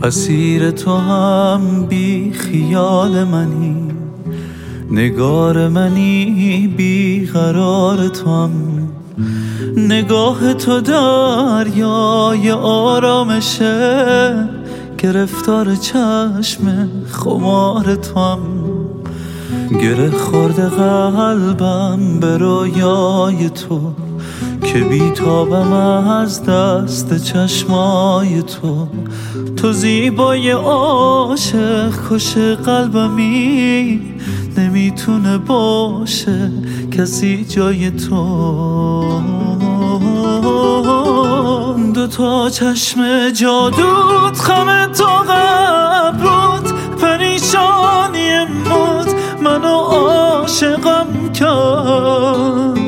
اسیر تو هم بی خیال منی، نگار منی بی قرار تو هم. نگاه تو دریای آرامشه، گرفتار چشم خمار تو هم. گره خورده قلبم به رویای تو، که بیتابم از دست چشمای تو. تو زیبای عاشق کش قلبمی، نمیتونه باشه کسی جای تو. دو تا چشم جادوت، خم تو قبروت، پریشانی موت منو عاشقم کرد.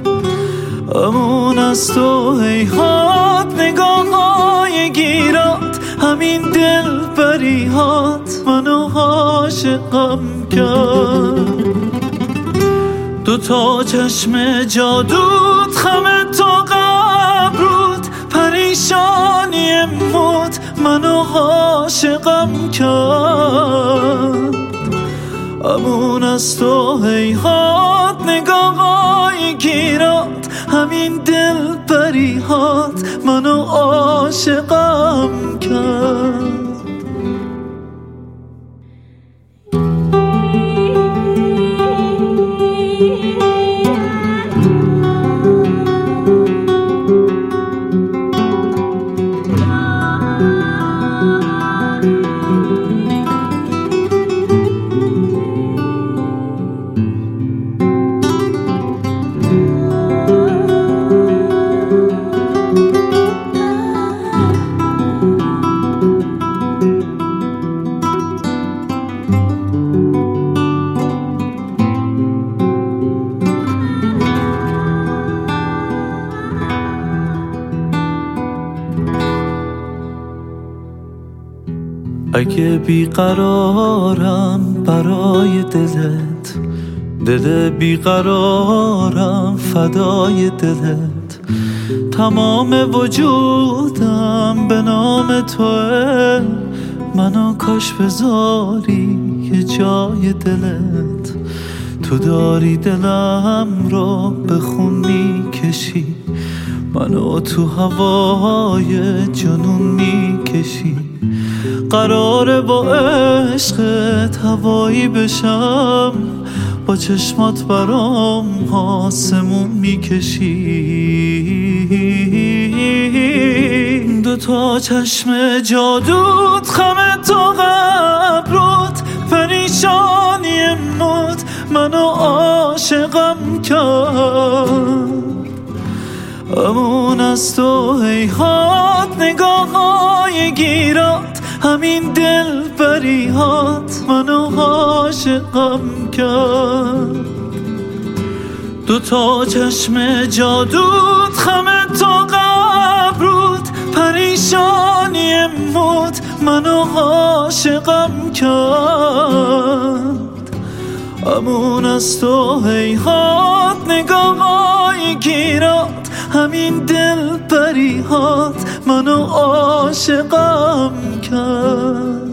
امون از تو هیهات، نگاه‌های گیرات، همین دل بریهات منو عاشقم کرد. دو تا چشم جادوت، خم تو قبروت، پریشانی موت منو عاشقم کرد. امون از تو هیهات، نگاه‌های گیرات، همین دل بریهات منو عاشقم کرد. اگه بیقرارم برای دلت، دل بیقرارم فدای دلت، تمام وجودم به نام توه، منو کاش بذاری یه جای دلت. تو داری دلم رو به خون میکشی، منو تو هوای جنون میکشی. قراره با عشقت هوایی بشم، با چشمات برام آسمون میکشی. دو تا چشم جادوت، خم تو قبروت، پریشانی موت منو عاشقم کرد. امون از تو هیهات، نگاه‌های گیرات، همین دل بریهات منو عاشقم کرد. دو تا چشم جادوت، خم تو قبروت، پریشانی موت منو عاشقم کرد. امون از تو هیهات، نگاه‌های گیرات، همین دل بریهات منو عاشقم کرد.